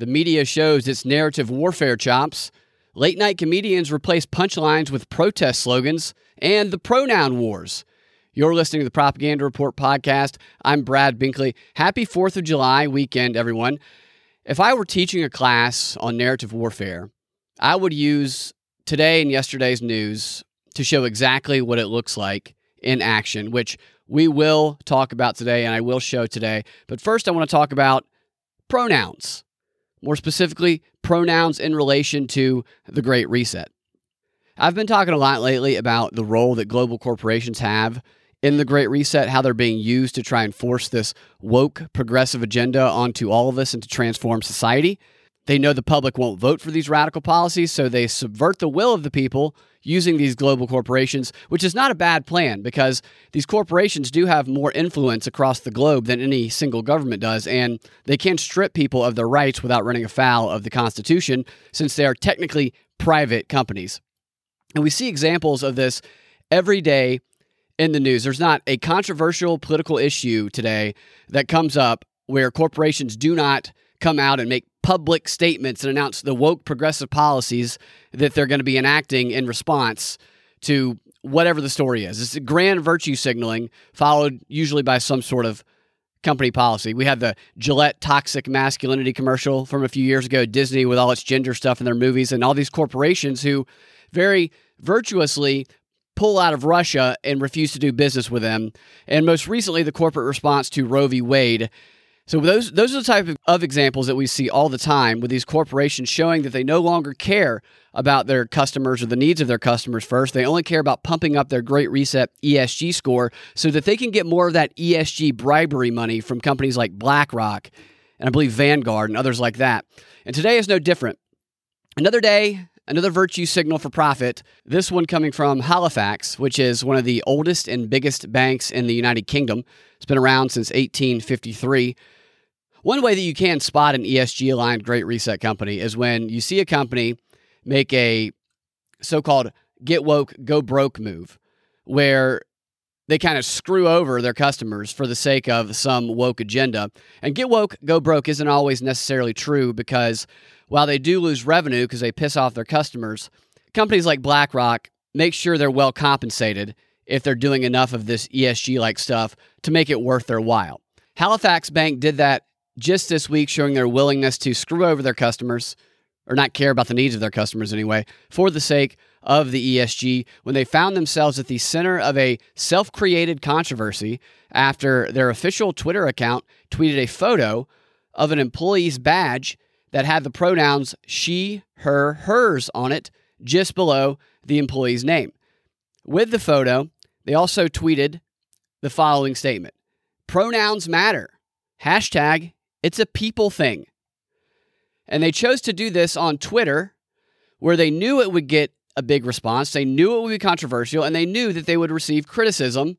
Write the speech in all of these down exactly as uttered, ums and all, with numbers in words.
The media shows its narrative warfare chops. Late-night comedians replace punchlines with protest slogans. And the pronoun wars. You're listening to the Propaganda Report podcast. I'm Brad Binkley. Happy fourth of July weekend, everyone. If I were teaching a class on narrative warfare, I would use today and yesterday's news to show exactly what it looks like in action, which we will talk about today and I will show today. But first, I want to talk about pronouns. More specifically, pronouns in relation to the Great Reset. I've been talking a lot lately about the role that global corporations have in the Great Reset, how they're being used to try and force this woke progressive agenda onto all of us and to transform society. They know the public won't vote for these radical policies, so they subvert the will of the people using these global corporations, which is not a bad plan because these corporations do have more influence across the globe than any single government does, and they can strip people of their rights without running afoul of the Constitution since they are technically private companies. And we see examples of this every day in the news. There's not a controversial political issue today that comes up where corporations do not come out and make public statements and announce the woke progressive policies that they're going to be enacting in response to whatever the story is. It's a grand virtue signaling followed usually by some sort of company policy. We had the Gillette toxic masculinity commercial from a few years ago, Disney with all its gender stuff in their movies, and all these corporations who very virtuously pull out of Russia and refuse to do business with them. And most recently, the corporate response to Roe v. Wade. So those those are the type of, of examples that we see all the time with these corporations showing that they no longer care about their customers or the needs of their customers first. They only care about pumping up their Great Reset E S G score so that they can get more of that E S G bribery money from companies like BlackRock and I believe Vanguard and others like that. And today is no different. Another day, another virtue signal for profit, this one coming from Halifax, which is one of the oldest and biggest banks in the United Kingdom. It's been around since eighteen fifty-three. One way that you can spot an E S G-aligned Great Reset company is when you see a company make a so-called get woke, go broke move, where they kind of screw over their customers for the sake of some woke agenda. And get woke, go broke isn't always necessarily true because while they do lose revenue because they piss off their customers, companies like BlackRock make sure they're well compensated if they're doing enough of this E S G-like stuff to make it worth their while. Halifax Bank did that just this week, showing their willingness to screw over their customers, or not care about the needs of their customers anyway, for the sake of the E S G, when they found themselves at the center of a self-created controversy after their official Twitter account tweeted a photo of an employee's badge that had the pronouns she, her, hers on it just below the employee's name. With the photo, they also tweeted the following statement: "Pronouns matter. Hashtag, it's a people thing." And they chose to do this on Twitter, where they knew it would get a big response. They knew it would be controversial, and they knew that they would receive criticism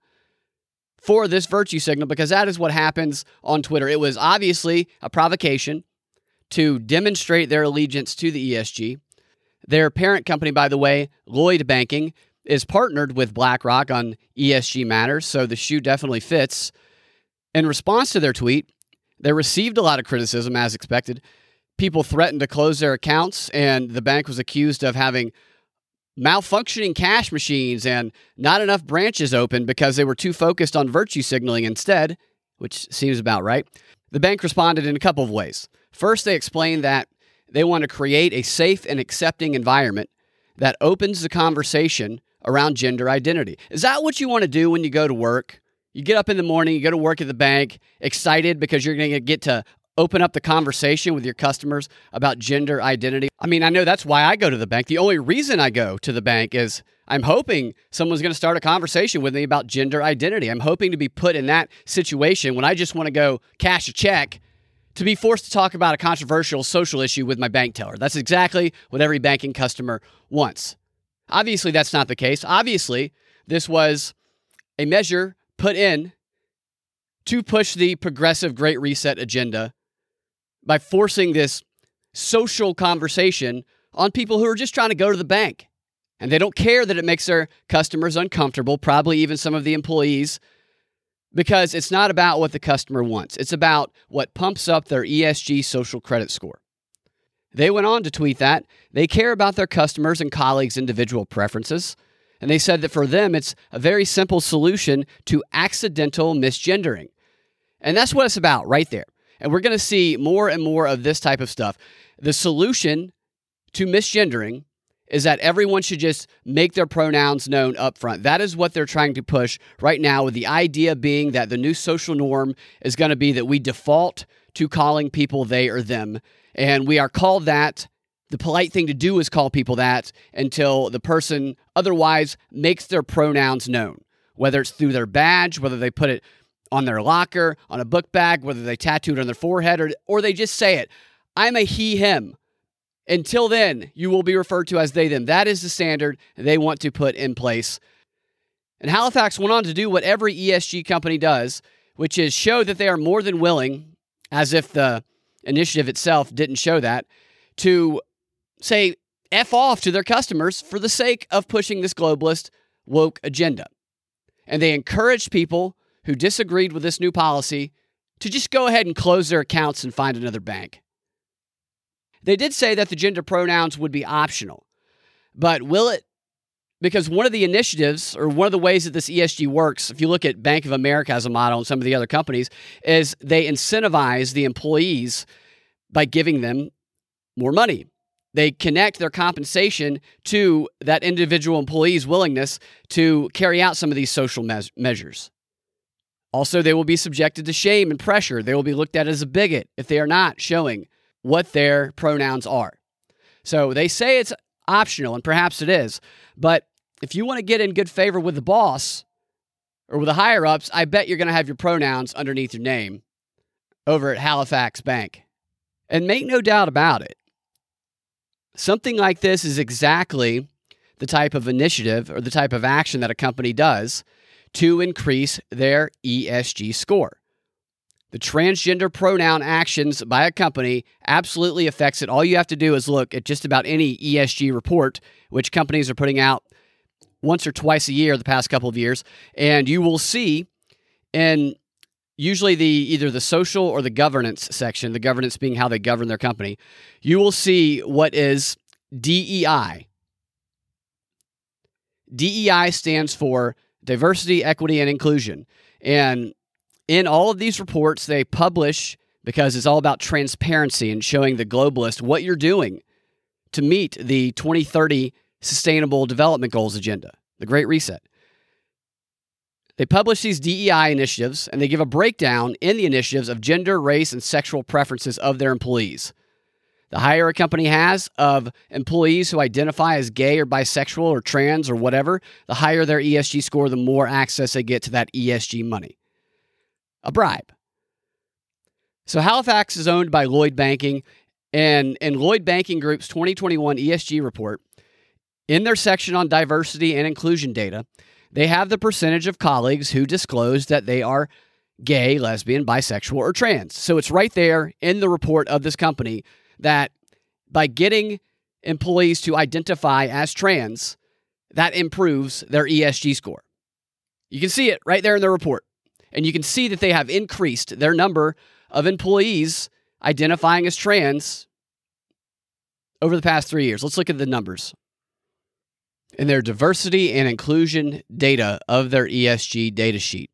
for this virtue signal because that is what happens on Twitter. It was obviously a provocation to demonstrate their allegiance to the E S G. Their parent company, by the way, Lloyd Banking, is partnered with BlackRock on E S G matters, so the shoe definitely fits. In response to their tweet, they received a lot of criticism as expected. People threatened to close their accounts, and the bank was accused of having malfunctioning cash machines and not enough branches open because they were too focused on virtue signaling instead, which seems about right. The bank responded in a couple of ways. First, they explained that they want to create a safe and accepting environment that opens the conversation around gender identity. Is that what you want to do when you go to work? You get up in the morning, you go to work at the bank, excited because you're going to get to open up the conversation with your customers about gender identity. I mean, I know that's why I go to the bank. The only reason I go to the bank is I'm hoping someone's going to start a conversation with me about gender identity. I'm hoping to be put in that situation when I just want to go cash a check to be forced to talk about a controversial social issue with my bank teller. That's exactly what every banking customer wants. Obviously, that's not the case. Obviously, this was a measure put in to push the progressive Great Reset agenda by forcing this social conversation on people who are just trying to go to the bank. And they don't care that it makes their customers uncomfortable, probably even some of the employees, because it's not about what the customer wants. It's about what pumps up their E S G social credit score. They went on to tweet that they care about their customers' and colleagues' individual preferences, and they said that for them, it's a very simple solution to accidental misgendering. And that's what it's about right there. And we're going to see more and more of this type of stuff. The solution to misgendering is that everyone should just make their pronouns known up front. That is what they're trying to push right now, with the idea being that the new social norm is going to be that we default to calling people they or them. And we are called that. The polite thing to do is call people that until the person otherwise makes their pronouns known, whether it's through their badge, whether they put it on their locker, on a book bag, whether they tattoo it on their forehead, or, or they just say it. I'm a he, him. Until then, you will be referred to as they, them. That is the standard they want to put in place. And Halifax went on to do what every E S G company does, which is show that they are more than willing, as if the initiative itself didn't show that, to say F off to their customers for the sake of pushing this globalist woke agenda. And they encouraged people who disagreed with this new policy to just go ahead and close their accounts and find another bank. They did say that the gender pronouns would be optional, but will it? Because one of the initiatives, or one of the ways that this E S G works, if you look at Bank of America as a model and some of the other companies, is they incentivize the employees by giving them more money. They connect their compensation to that individual employee's willingness to carry out some of these social me- measures. Also, they will be subjected to shame and pressure. They will be looked at as a bigot if they are not showing what their pronouns are. So they say it's optional, and perhaps it is. But if you want to get in good favor with the boss or with the higher-ups, I bet you're going to have your pronouns underneath your name over at Halifax Bank. And make no doubt about it, something like this is exactly the type of initiative or the type of action that a company does to increase their E S G score. The transgender pronoun actions by a company absolutely affects it. All you have to do is look at just about any E S G report, which companies are putting out once or twice a year the past couple of years, and you will see in usually the either the social or the governance section, the governance being how they govern their company, you will see what is D E I. D E I stands for diversity, equity, and inclusion. And in all of these reports, they publish, because it's all about transparency and showing the globalist what you're doing to meet the twenty thirty Sustainable Development Goals agenda, the Great Reset. They publish these D E I initiatives, and they give a breakdown in the initiatives of gender, race, and sexual preferences of their employees. The higher a company has of employees who identify as gay or bisexual or trans or whatever, the higher their E S G score, the more access they get to that E S G money. A bribe. So Halifax is owned by Lloyd Banking, and in Lloyd Banking Group's twenty twenty-one E S G report, in their section on diversity and inclusion data, they have the percentage of colleagues who disclose that they are gay, lesbian, bisexual, or trans. So it's right there in the report of this company that by getting employees to identify as trans, that improves their E S G score. You can see it right there in the report. And you can see that they have increased their number of employees identifying as trans over the past three years. Let's look at the numbers. In their diversity and inclusion data of their E S G data sheet,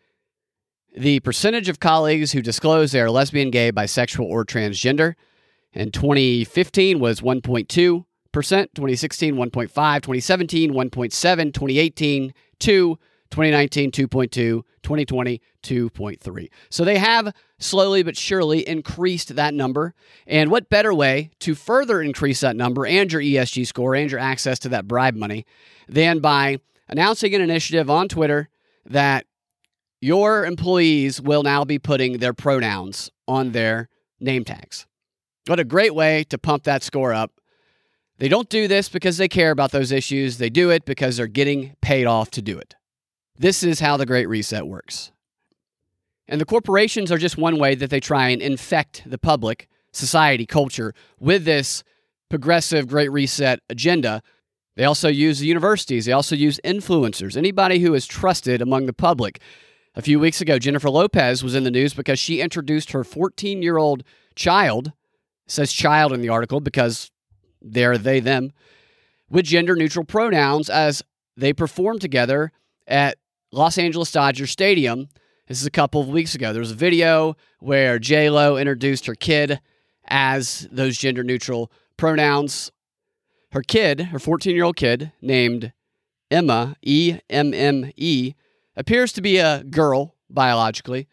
the percentage of colleagues who disclose they are lesbian, gay, bisexual, or transgender in twenty fifteen was one point two percent, twenty sixteen, one point five, twenty seventeen, one point seven, twenty eighteen, two, twenty nineteen, two point two, twenty twenty, two point three. So they have slowly but surely increased that number. And what better way to further increase that number and your E S G score and your access to that bribe money than by announcing an initiative on Twitter that your employees will now be putting their pronouns on their name tags. What a great way to pump that score up. They don't do this because they care about those issues. They do it because they're getting paid off to do it. This is how the Great Reset works. And the corporations are just one way that they try and infect the public, society, culture with this progressive Great Reset agenda. They also use the universities. They also use influencers, anybody who is trusted among the public. A few weeks ago, Jennifer Lopez was in the news because she introduced her fourteen-year-old child It says child in the article because they're they, them, with gender-neutral pronouns as they performed together at Los Angeles Dodger Stadium. This is a couple of weeks ago. There was a video where J-Lo introduced her kid as those gender-neutral pronouns. Her kid, her fourteen-year-old kid, named Emma, E M M E, appears to be a girl biologically.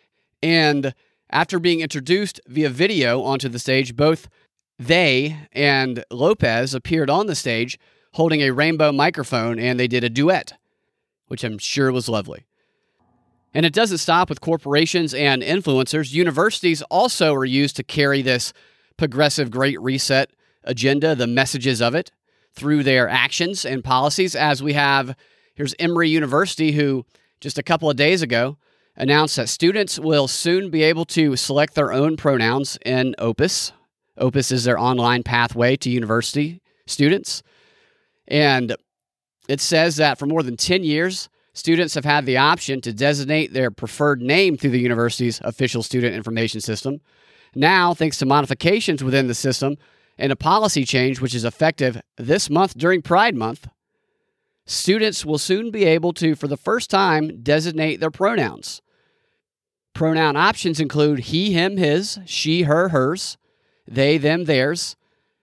And after being introduced via video onto the stage, both they and Lopez appeared on the stage holding a rainbow microphone, and they did a duet, which I'm sure was lovely. And it doesn't stop with corporations and influencers. Universities also are used to carry this progressive Great Reset agenda, the messages of it, through their actions and policies, as we have, here's Emory University, who just a couple of days ago announced that students will soon be able to select their own pronouns in Opus. Opus is their online pathway to university students. And it says that for more than ten years, students have had the option to designate their preferred name through the university's official student information system. Now, thanks to modifications within the system and a policy change which is effective this month during Pride Month, students will soon be able to, for the first time, designate their pronouns. Pronoun options include he, him, his, she, her, hers, they, them, theirs,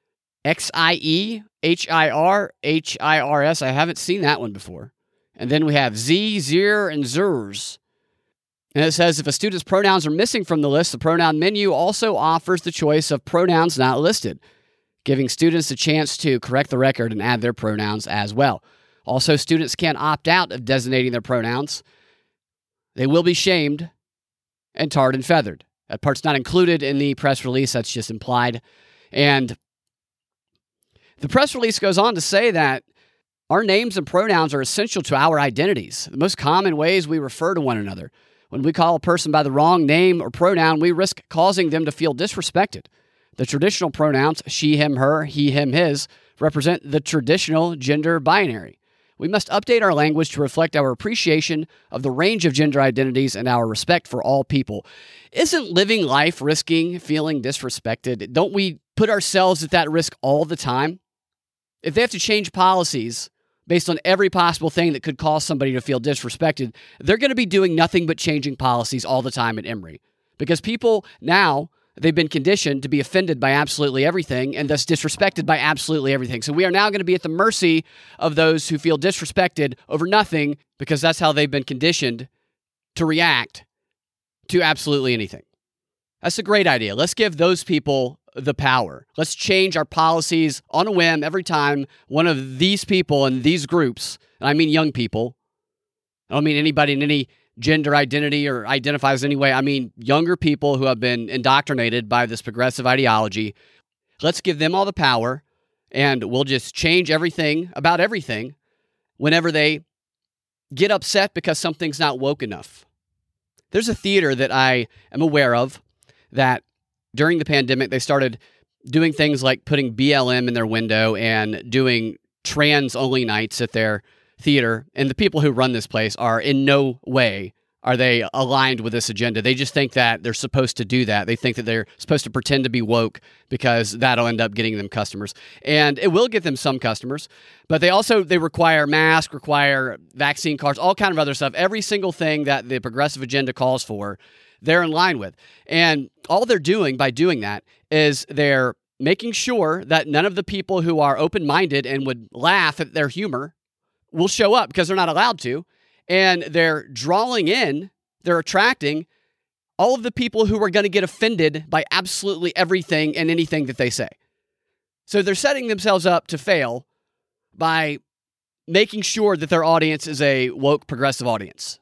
X I E, H I R, H I R S. I haven't seen that one before. And then we have Z, Zir, and Zers. And it says if a student's pronouns are missing from the list, the pronoun menu also offers the choice of pronouns not listed, giving students a chance to correct the record and add their pronouns as well. Also, students can opt out of designating their pronouns. They will be shamed and tarred and feathered. That part's not included in the press release. That's just implied. And the press release goes on to say that our names and pronouns are essential to our identities, the most common ways we refer to one another. When we call a person by the wrong name or pronoun, we risk causing them to feel disrespected. The traditional pronouns, she, him, her, he, him, his, represent the traditional gender binary. We must update our language to reflect our appreciation of the range of gender identities and our respect for all people. Isn't living life risking feeling disrespected? Don't we put ourselves at that risk all the time? If they have to change policies based on every possible thing that could cause somebody to feel disrespected, they're going to be doing nothing but changing policies all the time at Emory. Because people now, they've been conditioned to be offended by absolutely everything and thus disrespected by absolutely everything. So we are now going to be at the mercy of those who feel disrespected over nothing because that's how they've been conditioned to react to absolutely anything. That's a great idea. Let's give those people the power. Let's change our policies on a whim every time one of these people in these groups, and I mean young people, I don't mean anybody in any gender identity or identifies any way. I mean younger people who have been indoctrinated by this progressive ideology. Let's give them all the power, and we'll just change everything about everything whenever they get upset because something's not woke enough. There's a theater that I am aware of that during the pandemic, they started doing things like putting B L M in their window and doing trans-only nights at their theater. And the people who run this place are in no way are they aligned with this agenda. They just think that they're supposed to do that. They think that they're supposed to pretend to be woke because that'll end up getting them customers. And it will get them some customers. But they also, they require masks, require vaccine cards, all kind of other stuff. Every single thing that the progressive agenda calls for, they're in line with. And all they're doing by doing that is they're making sure that none of the people who are open-minded and would laugh at their humor will show up because they're not allowed to. And they're drawing in, they're attracting all of the people who are going to get offended by absolutely everything and anything that they say. So they're setting themselves up to fail by making sure that their audience is a woke, progressive audience.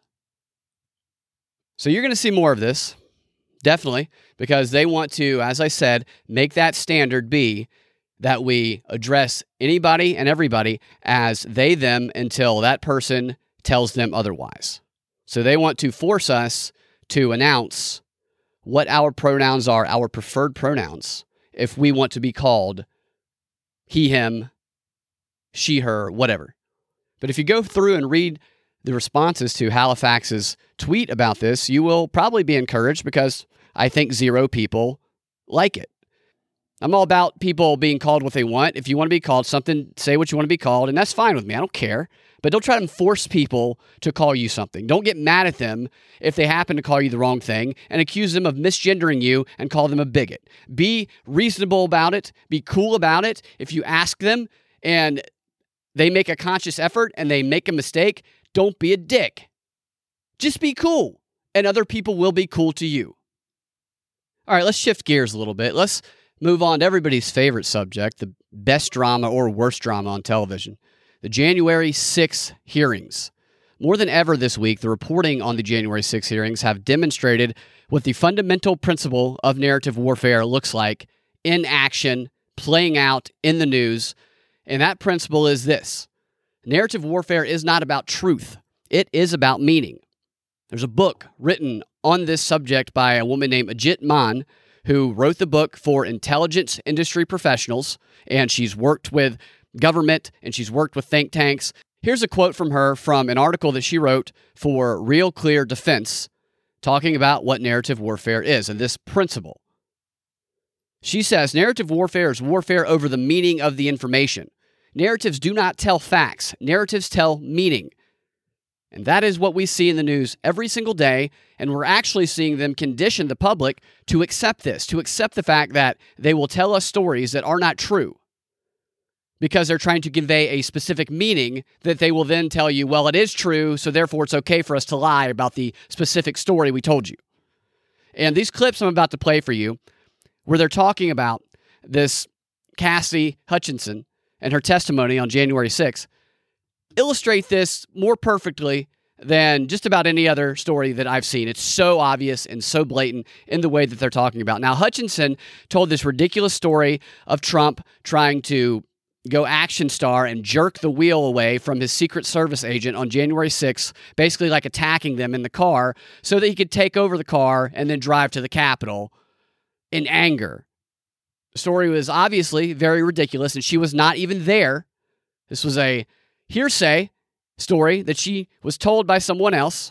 So you're going to see more of this, definitely, because they want to, as I said, make that standard be that we address anybody and everybody as they, them, until that person tells them otherwise. So they want to force us to announce what our pronouns are, our preferred pronouns, if we want to be called he, him, she, her, whatever. But if you go through and read the responses to Halifax's tweet about this, you will probably be encouraged because I think zero people like it. I'm all about people being called what they want. If you want to be called something, say what you want to be called, and that's fine with me. I don't care. But don't try to force people to call you something. Don't get mad at them if they happen to call you the wrong thing and accuse them of misgendering you and call them a bigot. Be reasonable about it. Be cool about it. If you ask them and they make a conscious effort and they make a mistake, don't be a dick. Just be cool, and other people will be cool to you. All right, let's shift gears a little bit. Let's move on to everybody's favorite subject, the best drama or worst drama on television, the January sixth hearings. More than ever this week, the reporting on the January sixth hearings have demonstrated what the fundamental principle of narrative warfare looks like in action, playing out in the news. And that principle is this: narrative warfare is not about truth. It is about meaning. There's a book written on this subject by a woman named Ajit Maan, who wrote the book for intelligence industry professionals, and she's worked with government and she's worked with think tanks. Here's a quote from her from an article that she wrote for Real Clear Defense, talking about what narrative warfare is and this principle. She says, narrative warfare is warfare over the meaning of the information. Narratives do not tell facts. Narratives tell meaning. And that is what we see in the news every single day, and we're actually seeing them condition the public to accept this, to accept the fact that they will tell us stories that are not true because they're trying to convey a specific meaning that they will then tell you, well, it is true, so therefore it's okay for us to lie about the specific story we told you. And these clips I'm about to play for you, where they're talking about this Cassidy Hutchinson and her testimony on January sixth, illustrate this more perfectly than just about any other story that I've seen. It's so obvious and so blatant in the way that they're talking about. Now, Hutchinson told this ridiculous story of Trump trying to go action star and jerk the wheel away from his Secret Service agent on January sixth, basically like attacking them in the car so that he could take over the car and then drive to the Capitol in anger. The story was obviously very ridiculous, and she was not even there. This was a hearsay story that she was told by someone else.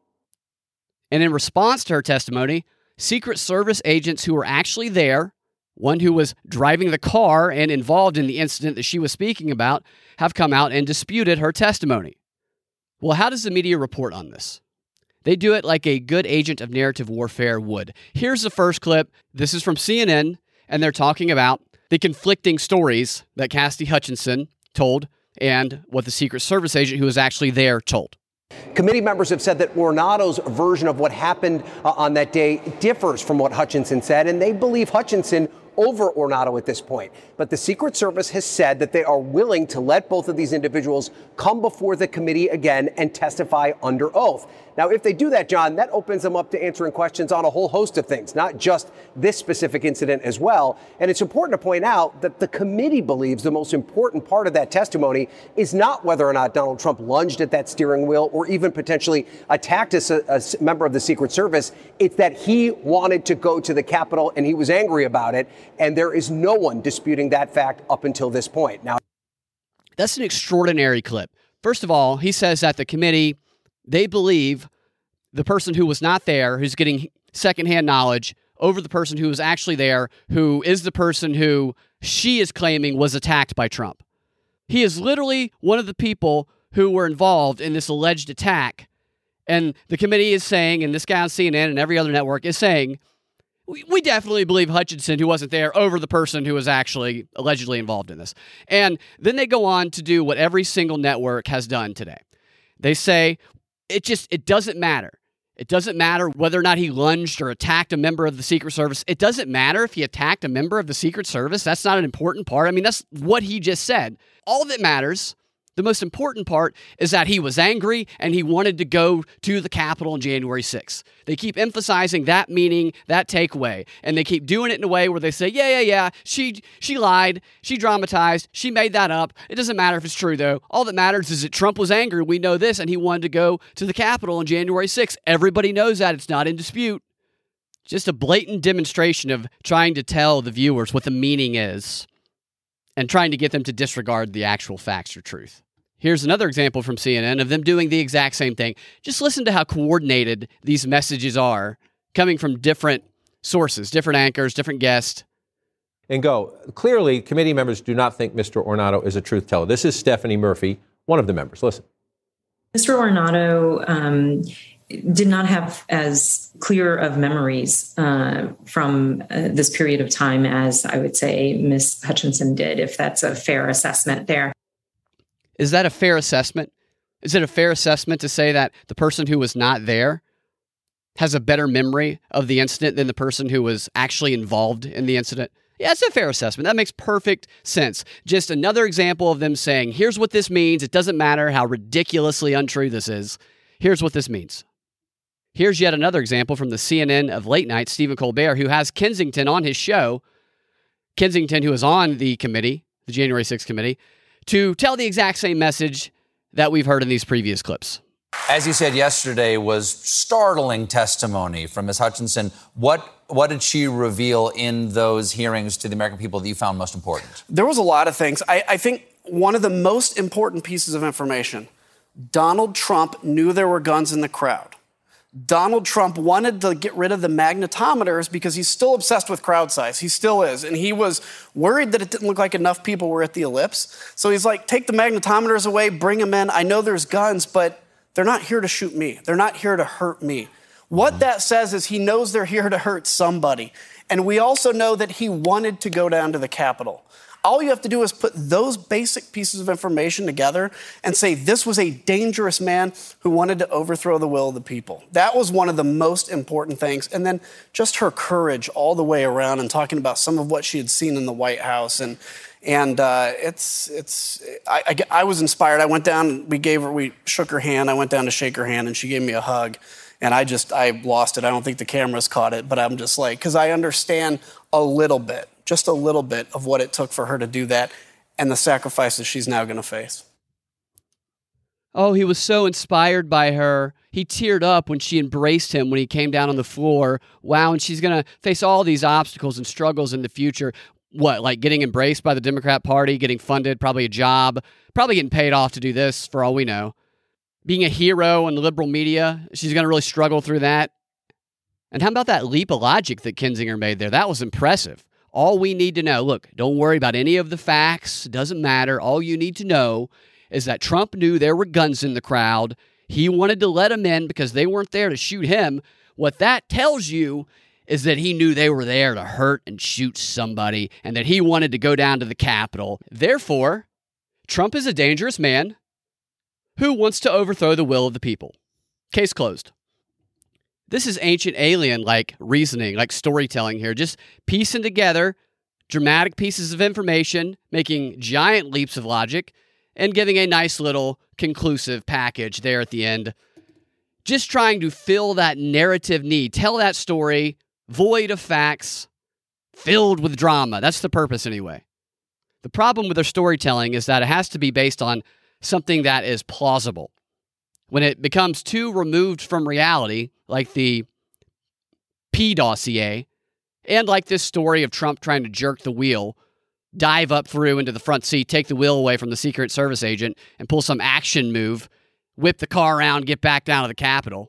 And in response to her testimony, Secret Service agents who were actually there, one who was driving the car and involved in the incident that she was speaking about, have come out and disputed her testimony. Well, how does the media report on this? They do it like a good agent of narrative warfare would. Here's the first clip. This is from C N N, and they're talking about the conflicting stories that Cassidy Hutchinson told and what the Secret Service agent who was actually there told. Committee members have said that Ornato's version of what happened uh, on that day differs from what Hutchinson said, and they believe Hutchinson over Ornato at this point. But the Secret Service has said that they are willing to let both of these individuals come before the committee again and testify under oath. Now, if they do that, John, that opens them up to answering questions on a whole host of things, not just this specific incident as well. And it's important to point out that the committee believes the most important part of that testimony is not whether or not Donald Trump lunged at that steering wheel or even potentially attacked a, a member of the Secret Service. It's that he wanted to go to the Capitol and he was angry about it. And there is no one disputing that fact up until this point. Now, that's an extraordinary clip. First of all, he says that the committee, they believe the person who was not there, who's getting secondhand knowledge, over the person who was actually there, who is the person who she is claiming was attacked by Trump. He is literally one of the people who were involved in this alleged attack. And the committee is saying, and this guy on C N N and every other network is saying, we, we definitely believe Hutchinson, who wasn't there, over the person who was actually allegedly involved in this. And then they go on to do what every single network has done today. They say, it just, it doesn't matter. It doesn't matter whether or not he lunged or attacked a member of the Secret Service. It doesn't matter if he attacked a member of the Secret Service. That's not an important part. I mean, that's what he just said. All that matters, the most important part, is that he was angry and he wanted to go to the Capitol on January sixth. They keep emphasizing that meaning, that takeaway, and they keep doing it in a way where they say, yeah, yeah, yeah, she she lied, she dramatized, she made that up. It doesn't matter if it's true, though. All that matters is that Trump was angry, we know this, and he wanted to go to the Capitol on January sixth. Everybody knows that. It's not in dispute. Just a blatant demonstration of trying to tell the viewers what the meaning is and trying to get them to disregard the actual facts or truth. Here's another example from C N N of them doing the exact same thing. Just listen to how coordinated these messages are coming from different sources, different anchors, different guests. and go. Clearly, committee members do not think Mister Ornato is a truth teller. This is Stephanie Murphy, one of the members. Listen. Mister Ornato um, did not have as clear of memories uh, from uh, this period of time as I would say Miz Hutchinson did, if that's a fair assessment there. Is that a fair assessment? Is it a fair assessment to say that the person who was not there has a better memory of the incident than the person who was actually involved in the incident? Yeah, it's a fair assessment. That makes perfect sense. Just another example of them saying, here's what this means. It doesn't matter how ridiculously untrue this is. Here's what this means. Here's yet another example from the C N N of late night, Stephen Colbert, who has Kensington on his show. Kensington, who is on the committee, the January sixth committee, to tell the exact same message that we've heard in these previous clips. As you said yesterday, was startling testimony from Miz Hutchinson. What what did she reveal in those hearings to the American people that you found most important? There was a lot of things. I, I think one of the most important pieces of information, Donald Trump knew there were guns in the crowd. Donald Trump wanted to get rid of the magnetometers because he's still obsessed with crowd size. He still is. And he was worried that it didn't look like enough people were at the ellipse. So he's like, take the magnetometers away, bring them in. I know there's guns, but they're not here to shoot me. They're not here to hurt me. What that says is he knows they're here to hurt somebody. And we also know that he wanted to go down to the Capitol. All you have to do is put those basic pieces of information together and say this was a dangerous man who wanted to overthrow the will of the people. That was one of the most important things. And then just her courage all the way around and talking about some of what she had seen in the White House. And and uh, it's, it's I, I, I was inspired. I went down, we gave her, we shook her hand. I went down to shake her hand and she gave me a hug. And I just, I lost it. I don't think the cameras caught it, but I'm just like, because I understand a little bit. Just a little bit of what it took for her to do that and the sacrifices she's now going to face. Oh, he was so inspired by her. He teared up when she embraced him when he came down on the floor. Wow, and she's going to face all these obstacles and struggles in the future. What, like getting embraced by the Democrat Party, getting funded, probably a job, probably getting paid off to do this for all we know. Being a hero in the liberal media, she's going to really struggle through that. And how about that leap of logic that Kinzinger made there? That was impressive. All we need to know, look, don't worry about any of the facts. It doesn't matter. All you need to know is that Trump knew there were guns in the crowd. He wanted to let them in because they weren't there to shoot him. What that tells you is that he knew they were there to hurt and shoot somebody and that he wanted to go down to the Capitol. Therefore, Trump is a dangerous man who wants to overthrow the will of the people. Case closed. This is ancient alien-like reasoning, like storytelling here, just piecing together dramatic pieces of information, making giant leaps of logic, and giving a nice little conclusive package there at the end. Just trying to fill that narrative need, tell that story, void of facts, filled with drama. That's the purpose anyway. The problem with their storytelling is that it has to be based on something that is plausible. When it becomes too removed from reality, like the P dossier, and like this story of Trump trying to jerk the wheel, dive up through into the front seat, take the wheel away from the Secret Service agent, and pull some action move, whip the car around, get back down to the Capitol.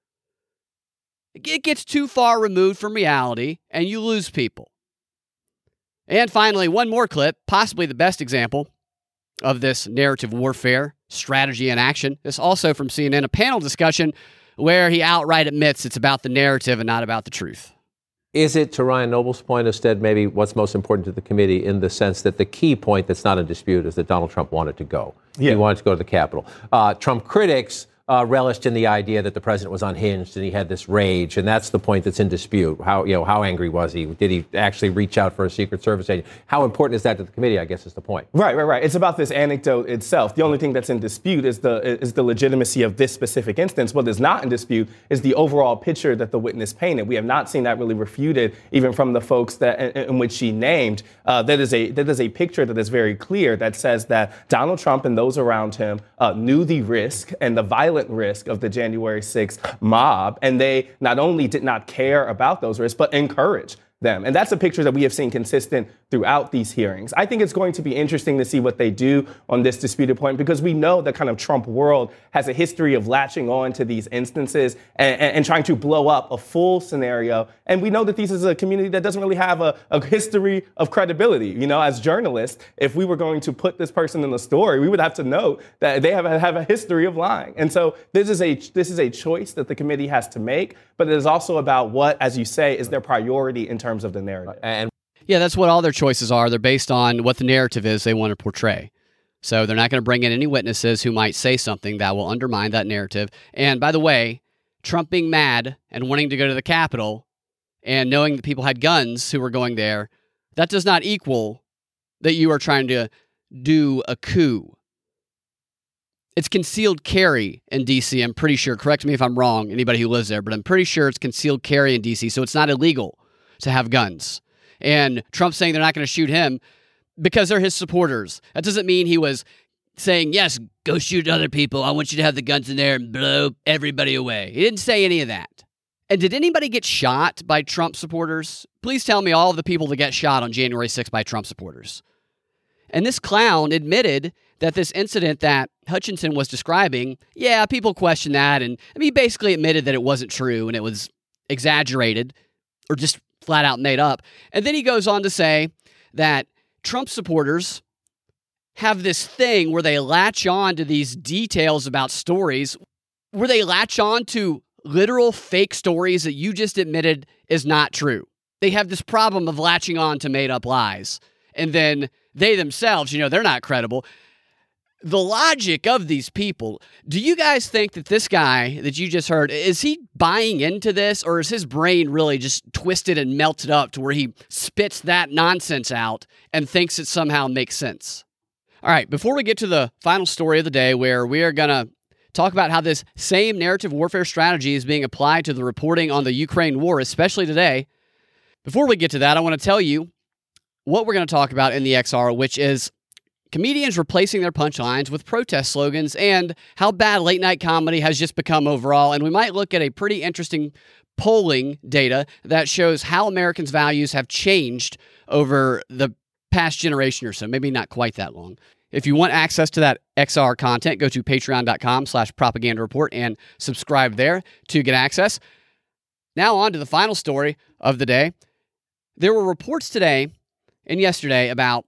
It gets too far removed from reality, and you lose people. And finally, one more clip, possibly the best example of this narrative warfare, strategy in action. This also from C N N, a panel discussion where he outright admits it's about the narrative and not about the truth. Is it, to Ryan Noble's point, instead maybe what's most important to the committee in the sense that the key point that's not in dispute is that Donald Trump wanted to go. Yeah. He wanted to go to the Capitol. Uh, Trump critics uh, relished in the idea that the president was unhinged and he had this rage, and that's the point that's in dispute. How, you know, how angry was he? Did he actually reach out for a Secret Service agent? How important is that to the committee, I guess, is the point. Right, right, right. It's about this anecdote itself. The only thing that's in dispute is the is the legitimacy of this specific instance. What is not in dispute is the overall picture that the witness painted. We have not seen that really refuted, even from the folks that in, in which she named. Uh, that is a that is a picture that is very clear that says that Donald Trump and those around him uh, knew the risk and the violent risk of the January sixth mob, and they not only did not care about those risks, but encouraged them. And that's a picture that we have seen consistent throughout these hearings. I think it's going to be interesting to see what they do on this disputed point, because we know the kind of Trump world has a history of latching on to these instances and, and, and trying to blow up a full scenario. And we know that this is a community that doesn't really have a, a history of credibility. You know, as journalists, if we were going to put this person in the story, we would have to know that they have a, have a history of lying. And so this is a this is a choice that the committee has to make, but it is also about what, as you say, is their priority in terms of the narrative. And Yeah, that's what all their choices are. They're based on what the narrative is they want to portray. So they're not going to bring in any witnesses who might say something that will undermine that narrative. And by the way, Trump being mad and wanting to go to the Capitol and knowing that people had guns who were going there, that does not equal that you are trying to do a coup. It's concealed carry in D C, I'm pretty sure. Correct me if I'm wrong, anybody who lives there, but I'm pretty sure it's concealed carry in D C, so it's not illegal to have guns. And Trump saying they're not going to shoot him because they're his supporters. That doesn't mean he was saying, yes, go shoot other people. I want you to have the guns in there and blow everybody away. He didn't say any of that. And did anybody get shot by Trump supporters? Please tell me all of the people that get shot on January sixth by Trump supporters. And this clown admitted that this incident that Hutchinson was describing, yeah, people question that. And I mean, he basically admitted that it wasn't true and it was exaggerated or just flat out made up. And then he goes on to say that Trump supporters have this thing where they latch on to these details about stories, where they latch on to literal fake stories that you just admitted is not true. They have this problem of latching on to made up lies. And then they themselves, you know, they're not credible. The logic of these people, do you guys think that this guy that you just heard, is he buying into this, or is his brain really just twisted and melted up to where he spits that nonsense out and thinks it somehow makes sense? All right, before we get to the final story of the day, where we are going to talk about how this same narrative warfare strategy is being applied to the reporting on the Ukraine war, especially today, before we get to that, I want to tell you what we're going to talk about in the X R, which is comedians replacing their punchlines with protest slogans and how bad late night comedy has just become overall. And we might look at a pretty interesting polling data that shows how Americans' values have changed over the past generation or so, maybe not quite that long. If you want access to that X R content, go to patreon.com slash propaganda report and subscribe there to get access. Now on to the final story of the day. There were reports today and yesterday about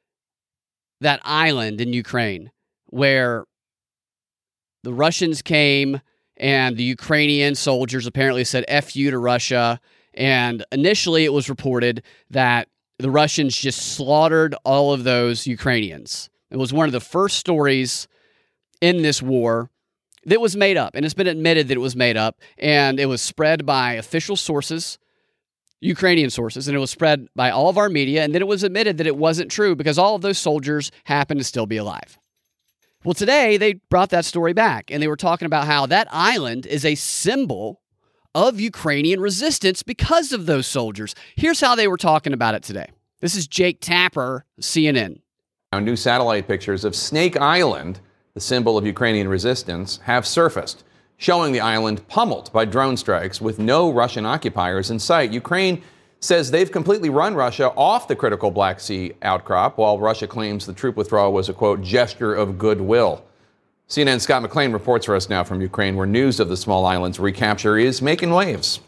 that island in Ukraine where the Russians came and the Ukrainian soldiers apparently said F you to Russia. And initially it was reported that the Russians just slaughtered all of those Ukrainians. It was one of the first stories in this war that was made up. And it's been admitted that it was made up. And it was spread by official sources, Ukrainian sources, and it was spread by all of our media, and then it was admitted that it wasn't true because all of those soldiers happened to still be alive. Well, today they brought that story back, and they were talking about how that island is a symbol of Ukrainian resistance because of those soldiers. Here's how they were talking about it today. This is Jake Tapper, C N N. Now, new satellite pictures of Snake Island, the symbol of Ukrainian resistance, have surfaced, showing the island pummeled by drone strikes with no Russian occupiers in sight. Ukraine says they've completely run Russia off the critical Black Sea outcrop, while Russia claims the troop withdrawal was a, quote, gesture of goodwill. C N N's Scott McLean reports for us now from Ukraine, where news of the small island's recapture is making waves.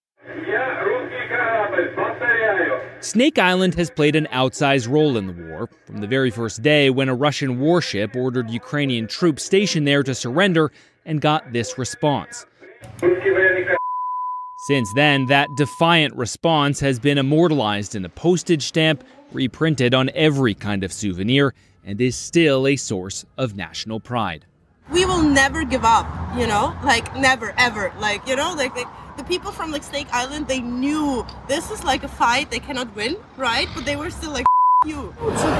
Snake Island has played an outsized role in the war from the very first day when a Russian warship ordered Ukrainian troops stationed there to surrender and got this response. Since then, that defiant response has been immortalized in a postage stamp, reprinted on every kind of souvenir, and is still a source of national pride. We will never give up, you know, like never, ever. Like, you know, like, like the people from like Snake Island, they knew this is like a fight they cannot win, right? But they were still like, F- you.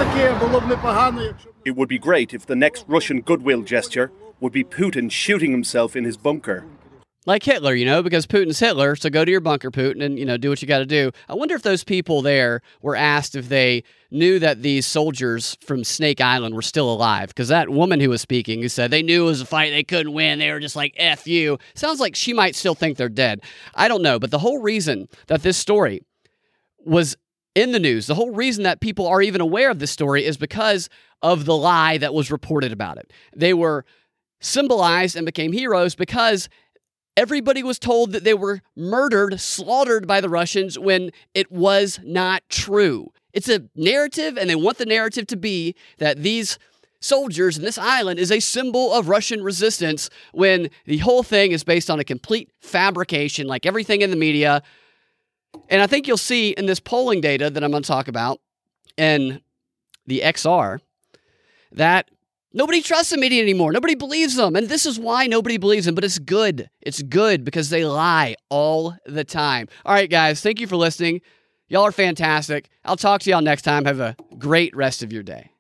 It would be great if the next Russian goodwill gesture would be Putin shooting himself in his bunker. Like Hitler, you know, because Putin's Hitler, so go to your bunker, Putin, and, you know, do what you got to do. I wonder if those people there were asked if they knew that these soldiers from Snake Island were still alive, because that woman who was speaking, who said they knew it was a fight they couldn't win, they were just like, F you, sounds like she might still think they're dead. I don't know, but the whole reason that this story was in the news. The whole reason that people are even aware of this story is because of the lie that was reported about it. They were symbolized and became heroes because everybody was told that they were murdered, slaughtered by the Russians when it was not true. It's a narrative, and they want the narrative to be that these soldiers in this island is a symbol of Russian resistance when the whole thing is based on a complete fabrication, like everything in the media. And I think you'll see in this polling data that I'm going to talk about in the X R that nobody trusts the media anymore. Nobody believes them. And this is why nobody believes them. But it's good. It's good because they lie all the time. All right, guys. Thank you for listening. Y'all are fantastic. I'll talk to y'all next time. Have a great rest of your day.